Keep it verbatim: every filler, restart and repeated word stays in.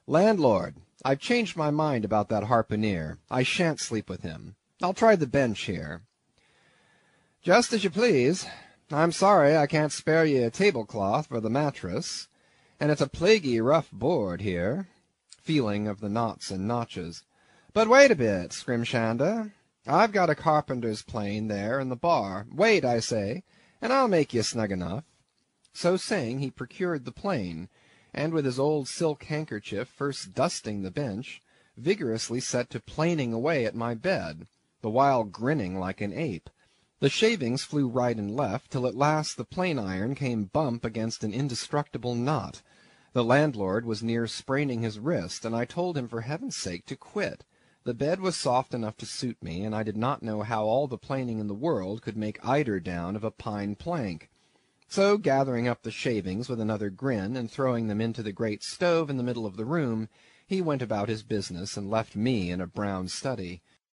"Landlord, I've changed my mind about that harpooneer. I shan't sleep with him. I'll try the bench here." "Just as you please. I'm sorry I can't spare ye a tablecloth for the mattress, and it's a plaguey rough board here," feeling of the knots and notches. "But wait a bit, Scrimshanda. I've got a carpenter's plane there in the bar. Wait, I say, and I'll make ye snug enough." So saying, he procured the plane, and with his old silk handkerchief first dusting the bench, vigorously set to planing away at my bed, the while grinning like an ape. The shavings flew right and left, till at last the plane iron came bump against an indestructible knot. The landlord was near spraining his wrist, and I told him for heaven's sake to quit. The bed was soft enough to suit me, and I did not know how all the planing in the world could make eider down of a pine plank. So, gathering up the shavings with another grin, and throwing them into the great stove in the middle of the room, he went about his business and left me in a brown study.